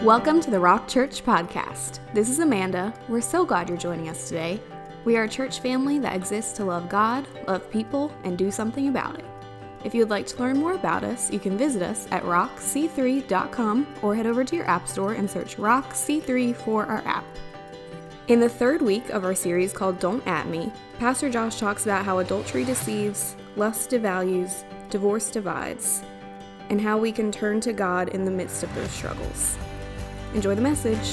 Welcome to the Rock Church Podcast. This is Amanda. We're so glad you're joining us today. We are a church family that exists to love God, love people, and do something about it. If you would like to learn more about us, you can visit us at rockc3.com or head over to your app store and search Rock C3 for our app. In the third week of our series called Don't At Me, Pastor Josh talks about how adultery deceives, lust devalues, divorce divides, and how we can turn to God in the midst of those struggles. Enjoy the message.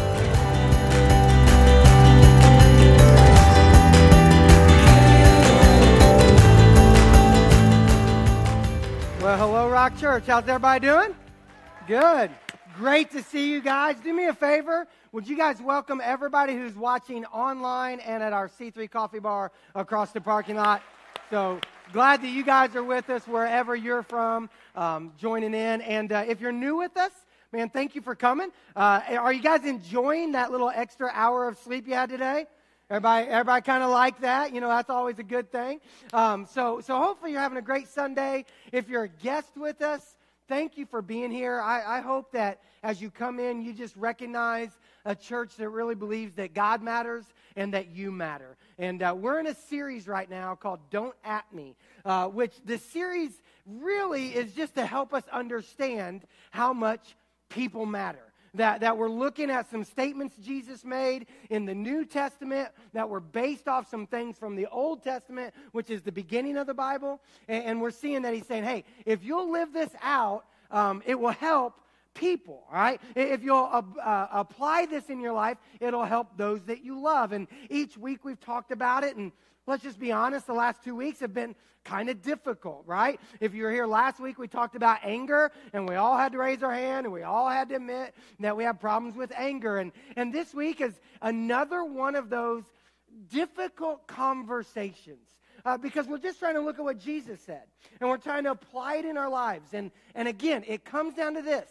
Well, hello, Rock Church. How's everybody doing? Good. Great to see you guys. Do me a favor. Would you guys welcome everybody who's watching online and at our C3 Coffee Bar across the parking lot? So glad that you guys are with us wherever you're from, joining in. And if you're new with us, man, thank you for coming. Are you guys enjoying that little extra hour of sleep you had today? Everybody kind of like that. You know, that's always a good thing. So hopefully you're having a great Sunday. If you're a guest with us, thank you for being here. I hope that as you come in, you just recognize a church that really believes that God matters and that you matter. And we're in a series right now called Don't At Me, which the series really is just to help us understand how much people matter. That we're looking at some statements Jesus made in the New Testament that were based off some things from the Old Testament, which is the beginning of the Bible. And we're seeing that he's saying, hey, if you'll live this out, it will help people, all right? If you'll apply this in your life, it'll help those that you love. And each week we've talked about it, and let's just be honest, the last 2 weeks have been kind of difficult, right? If you were here last week, we talked about anger, and we all had to raise our hand, and we all had to admit that we have problems with anger. And this week is another one of those difficult conversations because we're just trying to look at what Jesus said, and we're trying to apply it in our lives. And again, it comes down to this.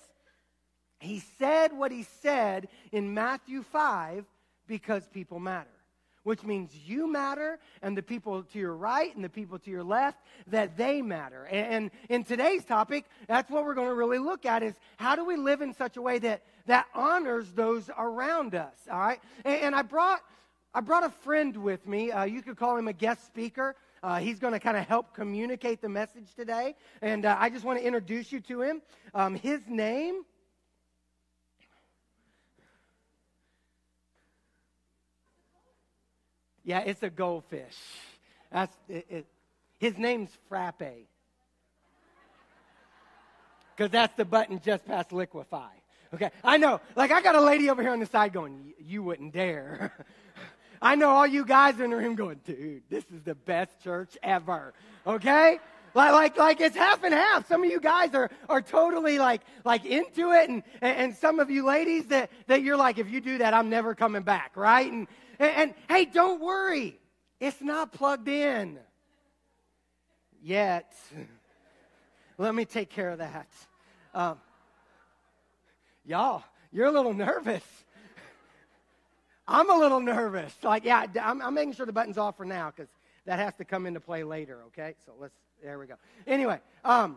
He said what he said in Matthew 5 because people matter. Which means you matter, and the people to your right and the people to your left, that they matter. And in today's topic, that's what we're going to really look at is how do we live in such a way that honors those around us, all right? And I brought a friend with me. You could call him a guest speaker. He's going to kind of help communicate the message today. And I just want to introduce you to him. His name... Yeah, it's a goldfish. That's it. His name's Frappe. Because that's the button just past liquefy. Okay, I know. Like, I got a lady over here on the side going, you wouldn't dare. I know all you guys in the room going, dude, this is the best church ever. Okay? Like it's half and half. Some of you guys are totally like into it, and some of you ladies that you're like, if you do that, I'm never coming back, right? And hey, don't worry. It's not plugged in yet. Let me take care of that. Y'all, you're a little nervous. I'm a little nervous. Like, yeah, I'm making sure the button's off for now because that has to come into play later, okay? So there we go. Anyway, and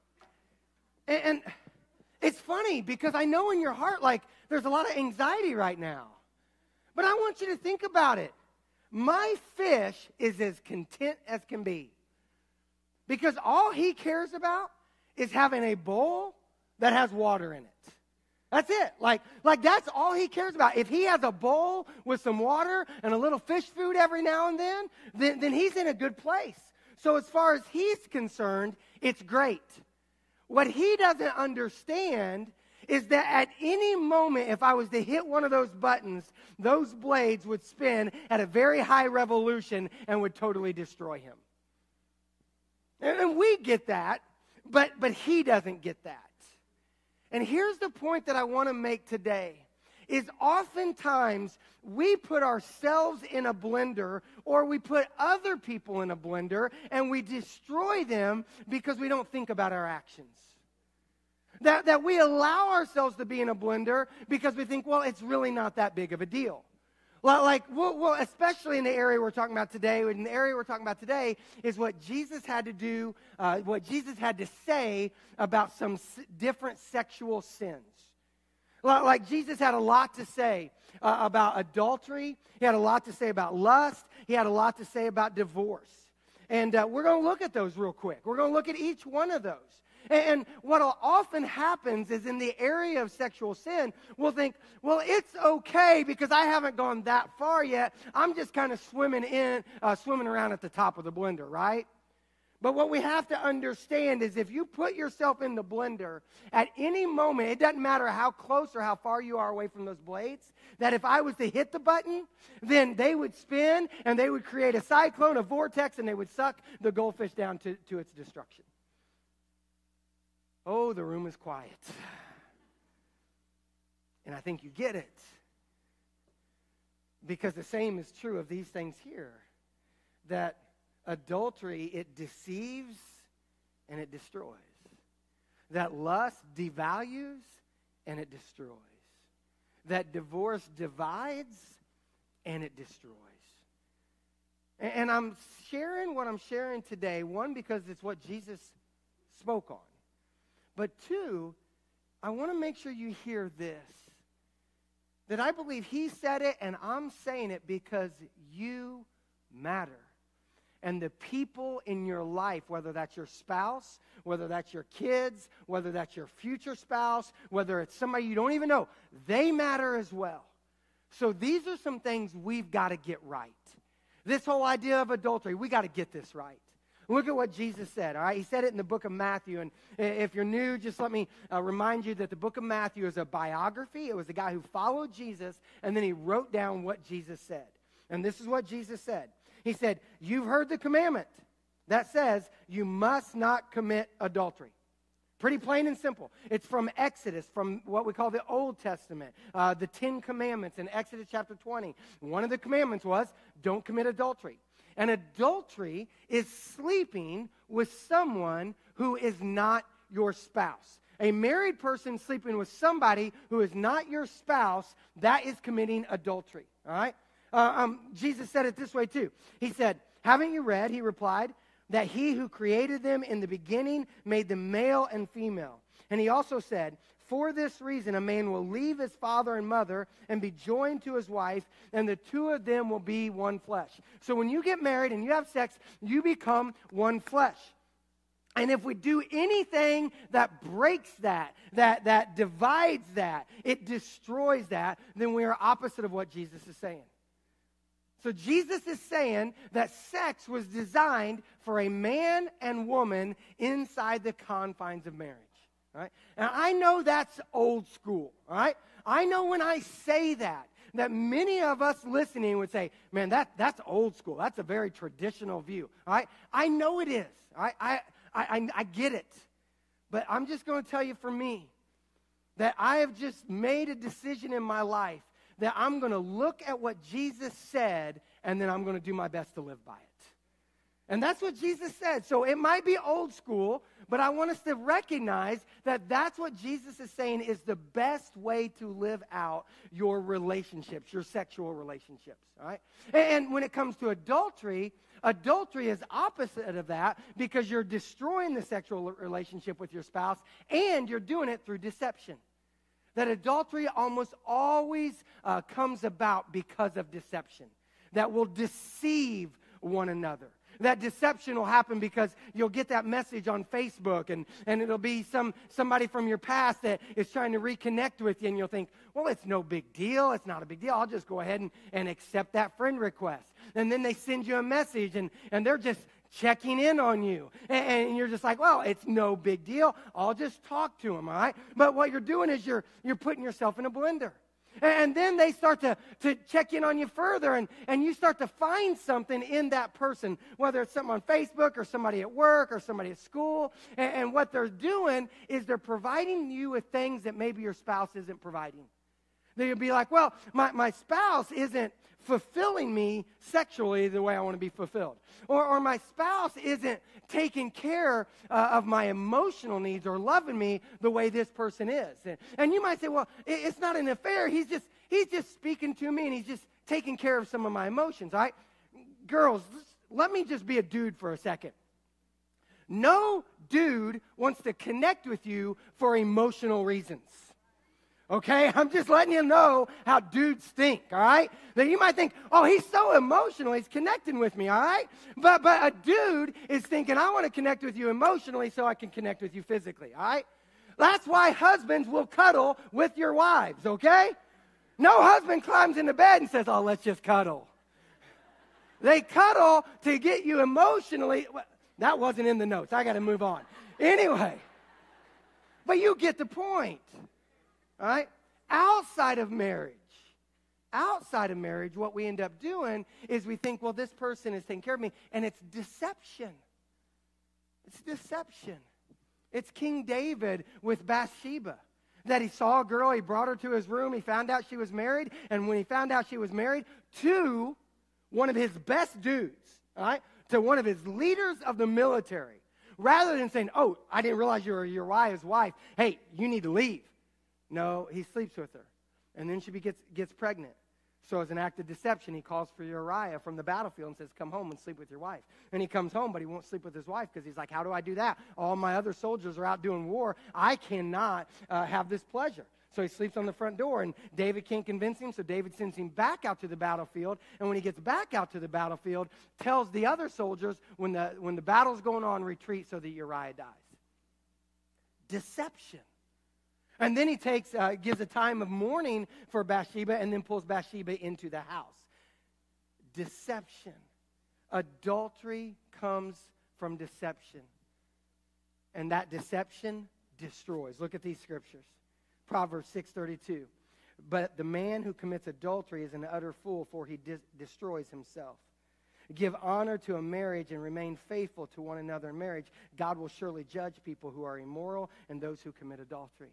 it's funny because I know in your heart, like, there's a lot of anxiety right now. But I want you to think about it. My fish is as content as can be. Because all he cares about is having a bowl that has water in it. That's it. Like that's all he cares about. If he has a bowl with some water and a little fish food every now and then he's in a good place. So as far as he's concerned, it's great. What he doesn't understand is that at any moment, if I was to hit one of those buttons, those blades would spin at a very high revolution and would totally destroy him. And we get that, but he doesn't get that. And here's the point that I want to make today, is oftentimes we put ourselves in a blender or we put other people in a blender and we destroy them because we don't think about our actions. That we allow ourselves to be in a blender because we think, well, it's really not that big of a deal. Well, especially in the area we're talking about today. In the area we're talking about today is what Jesus had to do, what Jesus had to say about some different sexual sins. Like Jesus had a lot to say about adultery. He had a lot to say about lust. He had a lot to say about divorce. And we're going to look at those real quick. We're going to look at each one of those. And what often happens is in the area of sexual sin, we'll think, well, it's okay because I haven't gone that far yet. I'm just kind of swimming around at the top of the blender, right? But what we have to understand is if you put yourself in the blender at any moment, it doesn't matter how close or how far you are away from those blades, that if I was to hit the button, then they would spin and they would create a cyclone, a vortex, and they would suck the goldfish down to its destruction. Oh, the room is quiet. And I think you get it. Because the same is true of these things here. That adultery, it deceives and it destroys. That lust devalues and it destroys. That divorce divides and it destroys. And I'm sharing what I'm sharing today, one, because it's what Jesus spoke on. But two, I want to make sure you hear this. That I believe he said it and I'm saying it because you matter. And the people in your life, whether that's your spouse, whether that's your kids, whether that's your future spouse, whether it's somebody you don't even know, they matter as well. So these are some things we've got to get right. This whole idea of adultery, we got to get this right. Look at what Jesus said, all right? He said it in the book of Matthew. And if you're new, just let me remind you that the book of Matthew is a biography. It was the guy who followed Jesus, and then he wrote down what Jesus said. And this is what Jesus said. He said, you've heard the commandment that says you must not commit adultery. Pretty plain and simple. It's from Exodus, from what we call the Old Testament, the 10 Commandments in Exodus chapter 20. One of the commandments was, don't commit adultery. And adultery is sleeping with someone who is not your spouse. A married person sleeping with somebody who is not your spouse, that is committing adultery, all right? Jesus said it this way too. He said, haven't you read, he replied, that he who created them in the beginning made them male and female. And he also said, for this reason a man will leave his father and mother and be joined to his wife, and the two of them will be one flesh. So when you get married and you have sex, you become one flesh. And if we do anything that breaks that divides that, it destroys that, then we are opposite of what Jesus is saying. So Jesus is saying that sex was designed for a man and woman inside the confines of marriage. All right? And I know that's old school. All right? I know when I say that many of us listening would say, man, that's old school. That's a very traditional view. All right? I know it is. All right? I get it. But I'm just going to tell you for me that I have just made a decision in my life that I'm going to look at what Jesus said and then I'm going to do my best to live by it. And that's what Jesus said. So it might be old school, but I want us to recognize that that's what Jesus is saying is the best way to live out your relationships, your sexual relationships, all right? And when it comes to adultery is opposite of that because you're destroying the sexual relationship with your spouse and you're doing it through deception. That adultery almost always comes about because of deception. That will deceive one another. That deception will happen because you'll get that message on Facebook and it'll be somebody from your past that is trying to reconnect with you, and you'll think, well, it's no big deal. It's not a big deal. I'll just go ahead and accept that friend request. And then they send you a message and they're just checking in on you. And you're just like, well, it's no big deal. I'll just talk to them, all right? But what you're doing is you're putting yourself in a blender. And then they start to check in on you further, and you start to find something in that person, whether it's something on Facebook or somebody at work or somebody at school. And what they're doing is they're providing you with things that maybe your spouse isn't providing. They'll be like, well, my spouse isn't fulfilling me sexually the way I want to be fulfilled. Or my spouse isn't taking care of my emotional needs or loving me the way this person is. And you might say, well, it's not an affair. He's just speaking to me and he's just taking care of some of my emotions. All right? Girls, let me just be a dude for a second. No dude wants to connect with you for emotional reasons. Okay? I'm just letting you know how dudes think, all right? That you might think, oh, he's so emotional, he's connecting with me, all right? But a dude is thinking, I want to connect with you emotionally so I can connect with you physically, all right? That's why husbands will cuddle with your wives, okay? No husband climbs into bed and says, oh, let's just cuddle. They cuddle to get you emotionally. That wasn't in the notes. I got to move on. Anyway, but you get the point. All right? Outside of marriage, what we end up doing is we think, well, this person is taking care of me, and it's deception. It's deception. It's King David with Bathsheba, that he saw a girl, he brought her to his room, he found out she was married, and when he found out she was married to one of his best dudes, all right, to one of his leaders of the military, rather than saying, oh, I didn't realize you were Uriah's wife, hey, you need to leave. No, he sleeps with her. And then she gets pregnant. So as an act of deception, he calls for Uriah from the battlefield and says, come home and sleep with your wife. And he comes home, but he won't sleep with his wife because he's like, how do I do that? All my other soldiers are out doing war. I cannot have this pleasure. So he sleeps on the front door, and David can't convince him, so David sends him back out to the battlefield. And when he gets back out to the battlefield, tells the other soldiers, when the battle's going on, retreat so that Uriah dies. Deception. And then he gives a time of mourning for Bathsheba and then pulls Bathsheba into the house. Deception. Adultery comes from deception. And that deception destroys. Look at these scriptures. Proverbs 6:32. But the man who commits adultery is an utter fool, for he destroys himself. Give honor to a marriage and remain faithful to one another in marriage. God will surely judge people who are immoral and those who commit adultery.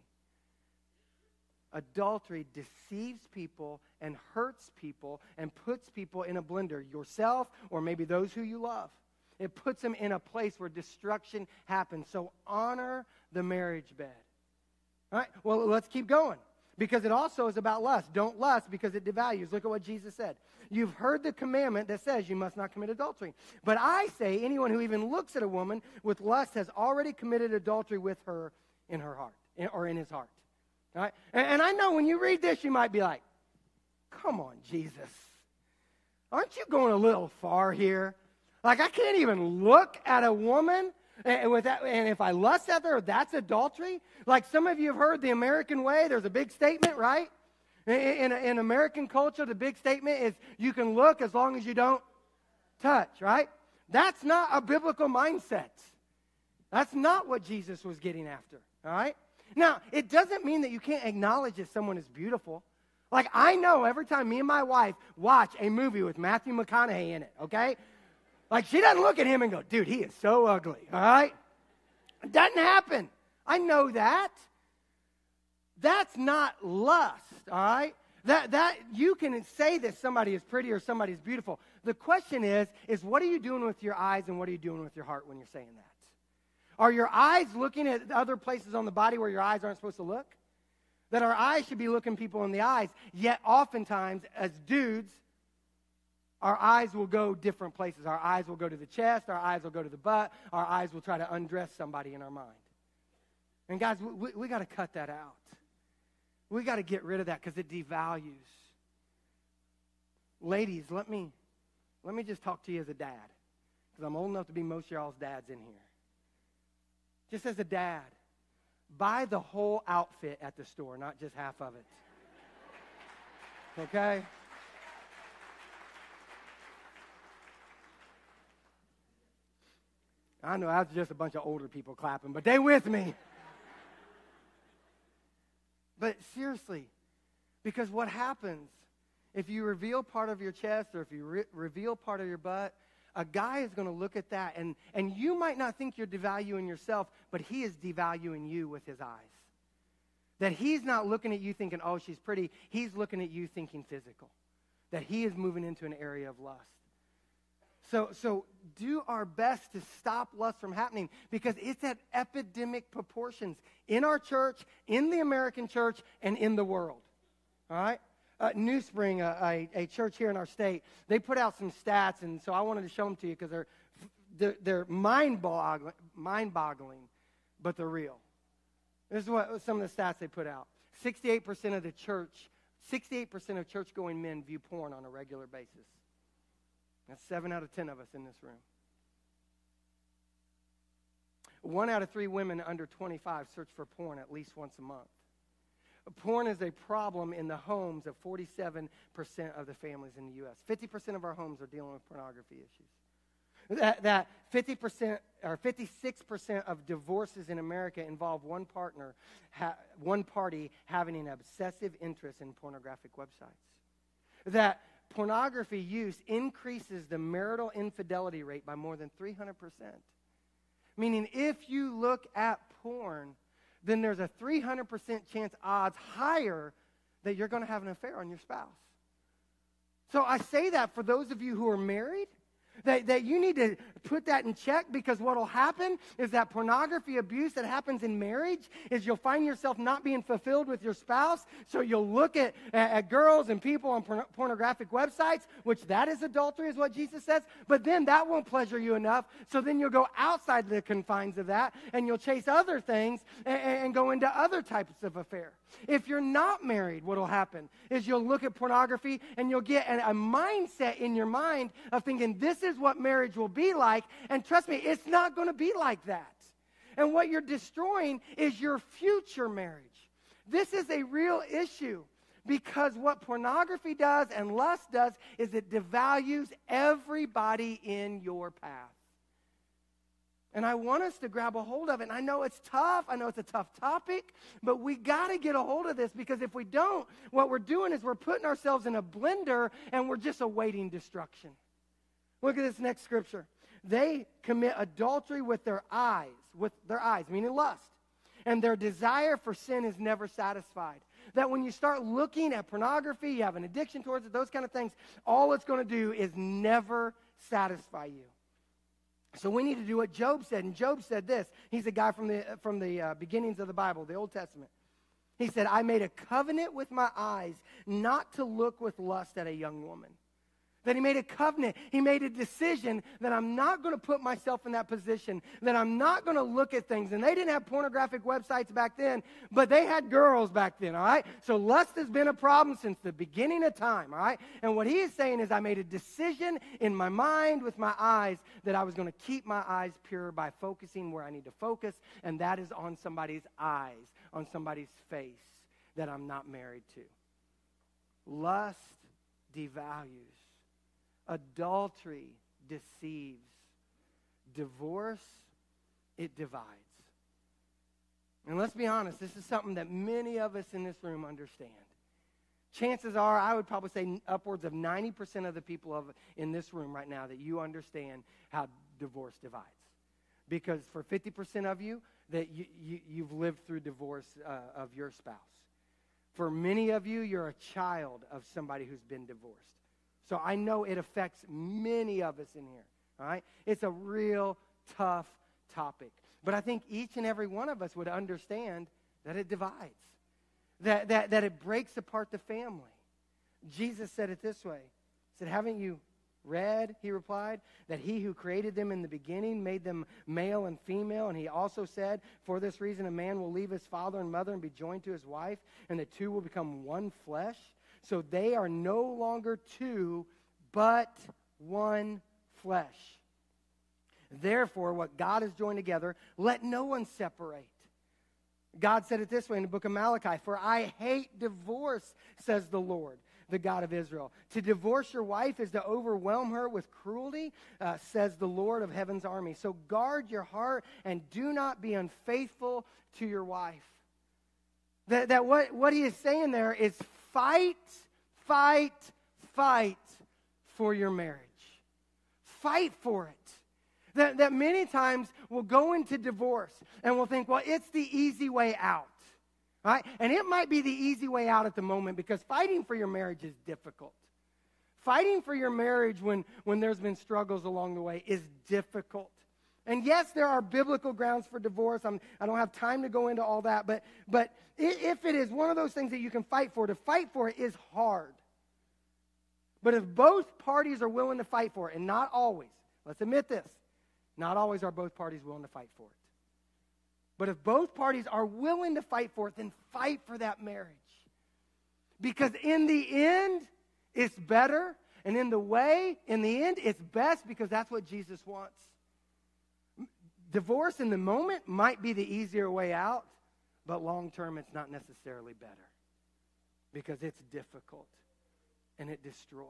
Adultery deceives people and hurts people and puts people in a blender, yourself or maybe those who you love. It puts them in a place where destruction happens. So honor the marriage bed. All right, well, let's keep going because it also is about lust. Don't lust because it devalues. Look at what Jesus said. You've heard the commandment that says you must not commit adultery. But I say anyone who even looks at a woman with lust has already committed adultery with her in her heart or in his heart. All right? And I know when you read this, you might be like, come on, Jesus. Aren't you going a little far here? Like, I can't even look at a woman, and if I lust at her, that's adultery? Like some of you have heard the American way, there's a big statement, right? In American culture, the big statement is you can look as long as you don't touch, right? That's not a biblical mindset. That's not what Jesus was getting after, all right? Now, it doesn't mean that you can't acknowledge that someone is beautiful. Like, I know every time me and my wife watch a movie with Matthew McConaughey in it, okay? Like, she doesn't look at him and go, dude, he is so ugly, all right? It doesn't happen. I know that. That's not lust, all right? That you can say that somebody is pretty or somebody is beautiful. The question is what are you doing with your eyes and what are you doing with your heart when you're saying that? Are your eyes looking at other places on the body where your eyes aren't supposed to look? That our eyes should be looking people in the eyes, yet oftentimes as dudes, our eyes will go different places. Our eyes will go to the chest, our eyes will go to the butt, our eyes will try to undress somebody in our mind. And guys, we got to cut that out. We got to get rid of that because it devalues. Ladies, let me just talk to you as a dad, because I'm old enough to be most of y'all's dads in here. Just as a dad, buy the whole outfit at the store, not just half of it. Okay? I know that's just a bunch of older people clapping, but they with me. But seriously, because what happens if you reveal part of your chest or if you reveal part of your butt, a guy is going to look at that, and you might not think you're devaluing yourself, but he is devaluing you with his eyes. That he's not looking at you thinking, oh, she's pretty. He's looking at you thinking physical. That he is moving into an area of lust. So do our best to stop lust from happening because it's at epidemic proportions in our church, in the American church, and in the world. All right? New Spring, a church here in our state, they put out some stats, and so I wanted to show them to you because they're mind-boggling, but they're real. This is what some of the stats they put out. 68% of the church, 68% of church-going men view porn on a regular basis. That's 7 out of 10 of us in this room. 1 out of 3 women under 25 search for porn at least once a month. Porn is a problem in the homes of 47% of the families in the U.S. 50% of our homes are dealing with pornography issues. That 50% or 56% of divorces in America involve one party having an obsessive interest in pornographic websites. That pornography use increases the marital infidelity rate by more than 300%. Meaning if you look at porn, then there's a 300% chance odds higher that you're going to have an affair on your spouse. So I say that for those of you who are married, that you need to put that in check, because what will happen is that pornography abuse that happens in marriage is you'll find yourself not being fulfilled with your spouse, so you'll look at girls and people on pornographic websites, which that is adultery is what Jesus says, but then that won't pleasure you enough, so then you'll go outside the confines of that and you'll chase other things and go into other types of affair. If you're not married, what will happen is you'll look at pornography and you'll get a mindset in your mind of thinking this is what marriage will be like, and trust me, it's not going to be like that. And what you're destroying is your future marriage. This is a real issue, because what pornography does and lust does is it devalues everybody in your path. And I want us to grab a hold of it. And I know it's tough. I know it's a tough topic. But we got to get a hold of this, because if we don't, what we're doing is we're putting ourselves in a blender and we're just awaiting destruction. Look at this next scripture. They commit adultery with their eyes, meaning lust. And their desire for sin is never satisfied. That when you start looking at pornography, you have an addiction towards it, those kind of things, all it's going to do is never satisfy you. So we need to do what Job said. And Job said this. He's a guy from the beginnings of the Bible, the Old Testament. He said, I made a covenant with my eyes not to look with lust at a young woman. That he made a covenant. He made a decision that I'm not going to put myself in that position, that I'm not going to look at things. And they didn't have pornographic websites back then, but they had girls back then, all right? So lust has been a problem since the beginning of time, all right? And what he is saying is I made a decision in my mind with my eyes that I was going to keep my eyes pure by focusing where I need to focus, and that is on somebody's eyes, on somebody's face that I'm not married to. Lust devalues. Adultery deceives. Divorce, it divides. And let's be honest, this is something that many of us in this room understand. Chances are, I would probably say upwards of 90% of the people in this room right now that you understand how divorce divides. Because for 50% of you, that you've lived through divorce of your spouse. For many of you, you're a child of somebody who's been divorced. So I know it affects many of us in here, all right? It's a real tough topic. But I think each and every one of us would understand that it divides, that it breaks apart the family. Jesus said it this way. He said, haven't you read, he replied, that he who created them in the beginning made them male and female? And he also said, for this reason a man will leave his father and mother and be joined to his wife, and the two will become one flesh. So they are no longer two, but one flesh. Therefore, what God has joined together, let no one separate. God said it this way in the book of Malachi, for I hate divorce, says the Lord, the God of Israel. To divorce your wife is to overwhelm her with cruelty, says the Lord of heaven's army. So guard your heart and do not be unfaithful to your wife. That what he is saying there is fight for your marriage. Fight for it. That many times we'll go into divorce and we'll think, well, it's the easy way out. Right? And it might be the easy way out at the moment, because fighting for your marriage is difficult. Fighting for your marriage when there's been struggles along the way is difficult. And yes, there are biblical grounds for divorce. I don't have time to go into all that. But if it is one of those things that you can fight for, to fight for it is hard. But if both parties are willing to fight for it, and not always, let's admit this, not always are both parties willing to fight for it. But if both parties are willing to fight for it, then fight for that marriage. Because in the end, it's better. And in the end, it's best because that's what Jesus wants. Divorce in the moment might be the easier way out, but long term, it's not necessarily better because it's difficult and it destroys.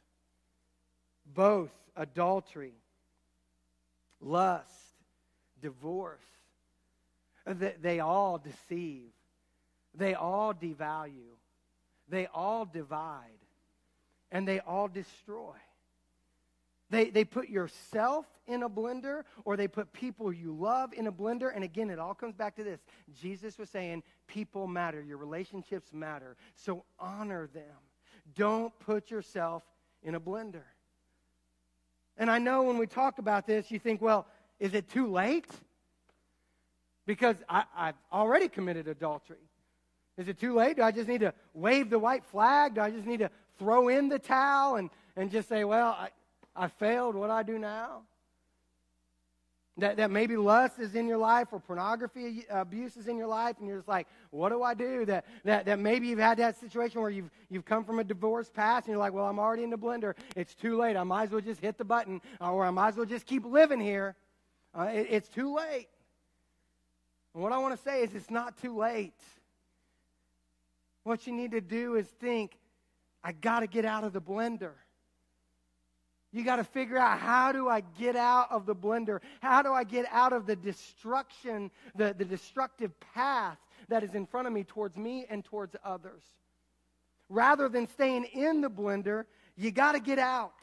Both adultery, lust, divorce, they all deceive. They all devalue. They all divide. And they all destroy. They put yourself in a blender, or they put people you love in a blender. And again, it all comes back to this. Jesus was saying, people matter. Your relationships matter. So honor them. Don't put yourself in a blender. And I know when we talk about this, you think, well, is it too late? Because I've already committed adultery. Is it too late? Do I just need to wave the white flag? Do I just need to throw in the towel and just say, well, I failed. What do I do now? That maybe lust is in your life or pornography abuse is in your life, and you're just like, what do I do? That maybe you've had that situation where you've come from a divorce past, and you're like, well, I'm already in the blender. It's too late. I might as well just hit the button, or I might as well just keep living here. It's too late. And what I want to say is it's not too late. What you need to do is think, I got to get out of the blender. You got to figure out, how do I get out of the blender? How do I get out of the destruction, the destructive path that is in front of me towards me and towards others? Rather than staying in the blender, you got to get out.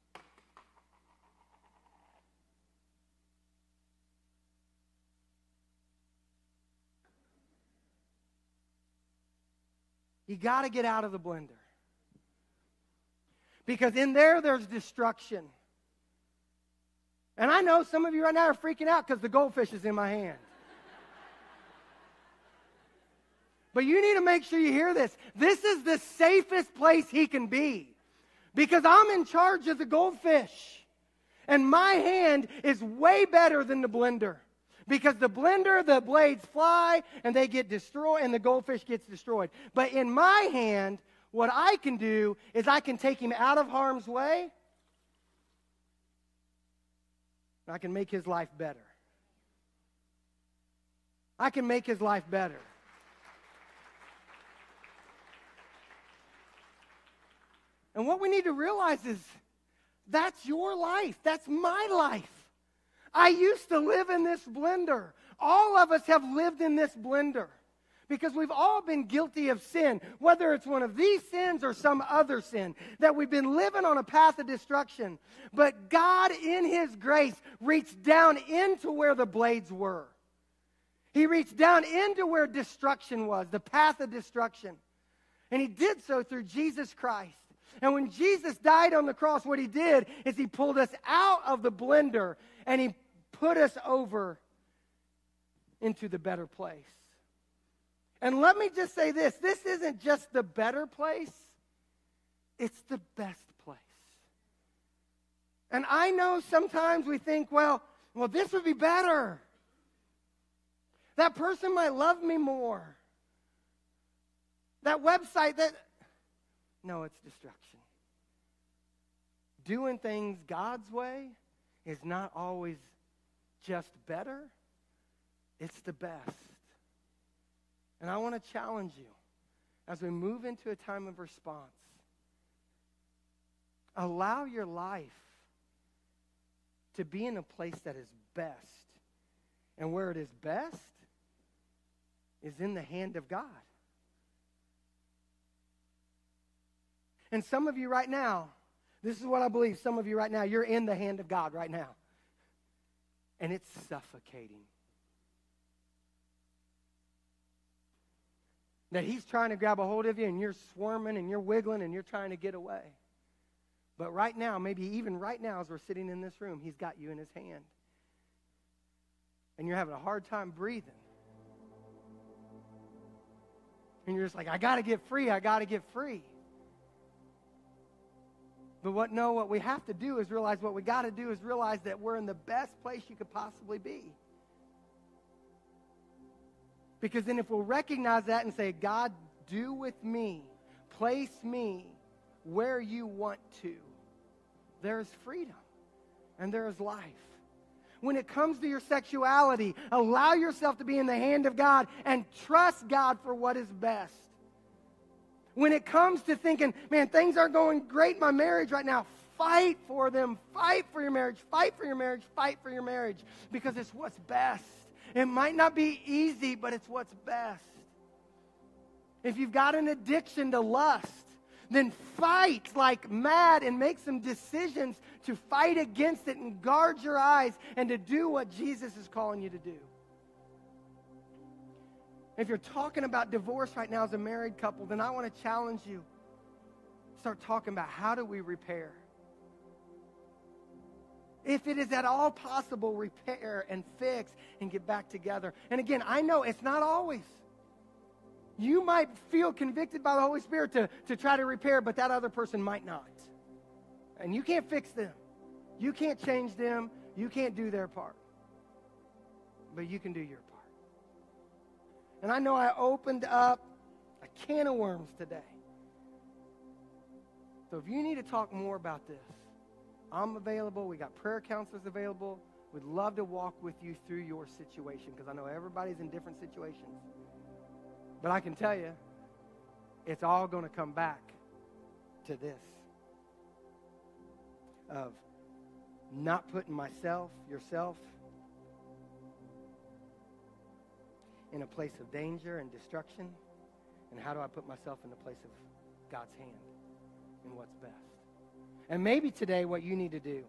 You got to get out of the blender. Because in there's destruction. And I know some of you right now are freaking out because the goldfish is in my hand. But you need to make sure you hear this. This is the safest place he can be. Because I'm in charge of the goldfish. And my hand is way better than the blender. Because the blender, the blades fly and they get destroyed and the goldfish gets destroyed. But in my hand, what I can do is I can take him out of harm's way. And I can make his life better. I can make his life better. And what we need to realize is that's your life. That's my life. I used to live in this blender. All of us have lived in this blender. Because we've all been guilty of sin, whether it's one of these sins or some other sin, that we've been living on a path of destruction. But God, in His grace, reached down into where the blades were. He reached down into where destruction was, the path of destruction. And He did so through Jesus Christ. And when Jesus died on the cross, what He did is He pulled us out of the blender and He put us over into the better place. And let me just say this isn't just the better place, it's the best place. And I know sometimes we think, well, this would be better. That person might love me more. That website, no, it's destruction. Doing things God's way is not always just better, it's the best. And I want to challenge you as we move into a time of response. Allow your life to be in a place that is best. And where it is best is in the hand of God. And some of you right now, this is what I believe, some of you right now, you're in the hand of God right now. And it's suffocating. That He's trying to grab a hold of you and you're squirming and you're wiggling and you're trying to get away. But right now, maybe even right now as we're sitting in this room, He's got you in His hand. And you're having a hard time breathing. And you're just like, I got to get free, I got to get free. But what we have to do is realize, what we got to do is realize that we're in the best place you could possibly be. Because then if we'll recognize that and say, God, do with me, place me where you want to, there is freedom and there is life. When it comes to your sexuality, allow yourself to be in the hand of God and trust God for what is best. When it comes to thinking, man, things aren't going great in my marriage right now, fight for them. Fight for your marriage. Fight for your marriage. Fight for your marriage. Because it's what's best. It might not be easy, but it's what's best. If you've got an addiction to lust, then fight like mad and make some decisions to fight against it and guard your eyes and to do what Jesus is calling you to do. If you're talking about divorce right now as a married couple, then I want to challenge you. Start talking about how do we repair? If it is at all possible, repair and fix and get back together. And again, I know it's not always. You might feel convicted by the Holy Spirit to try to repair, but that other person might not. And you can't fix them. You can't change them. You can't do their part. But you can do your part. And I know I opened up a can of worms today. So if you need to talk more about this, I'm available. We got prayer counselors available. We'd love to walk with you through your situation because I know everybody's in different situations. But I can tell you, it's all going to come back to this. Of not putting yourself, in a place of danger and destruction. And how do I put myself in the place of God's hand and what's best? And maybe today what you need to do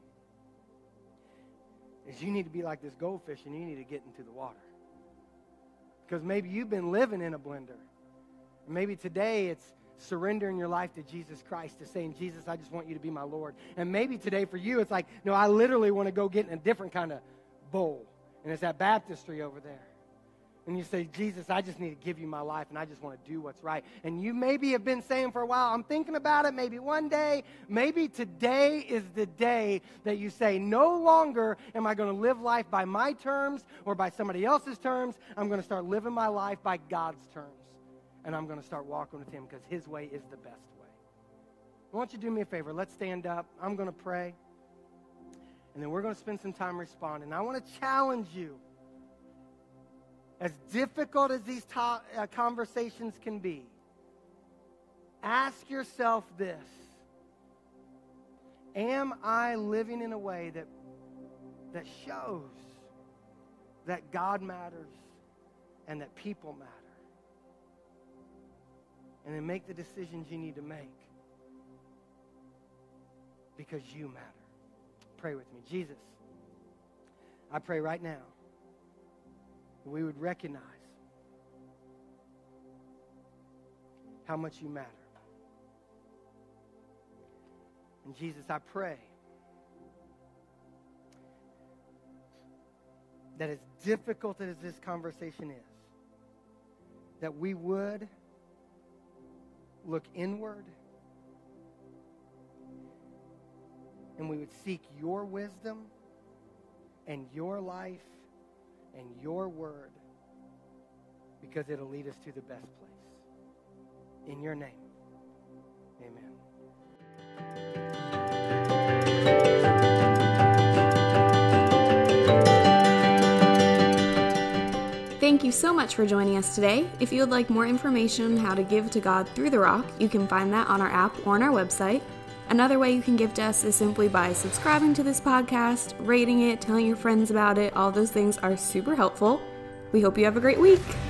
is you need to be like this goldfish and you need to get into the water. Because maybe you've been living in a blender. And maybe today it's surrendering your life to Jesus Christ, to saying, Jesus, I just want you to be my Lord. And maybe today for you it's like, no, I literally want to go get in a different kind of bowl. And it's that baptistry over there. And you say, Jesus, I just need to give you my life, and I just want to do what's right. And you maybe have been saying for a while, I'm thinking about it, maybe one day, maybe today is the day that you say, no longer am I going to live life by my terms or by somebody else's terms. I'm going to start living my life by God's terms. And I'm going to start walking with him because his way is the best way. I want you to do me a favor. Let's stand up. I'm going to pray. And then we're going to spend some time responding. I want to challenge you. As difficult as these conversations can be, ask yourself this. Am I living in a way that shows that God matters and that people matter? And then make the decisions you need to make because you matter. Pray with me. Jesus, I pray right now we would recognize how much you matter. And Jesus, I pray that as difficult as this conversation is, that we would look inward and we would seek your wisdom and your life and your word, because it'll lead us to the best place. In your name, amen. Thank you so much for joining us today. If you would like more information on how to give to God through the Rock, you can find that on our app or on our website. Another way you can give to us is simply by subscribing to this podcast, rating it, telling your friends about it. All those things are super helpful. We hope you have a great week.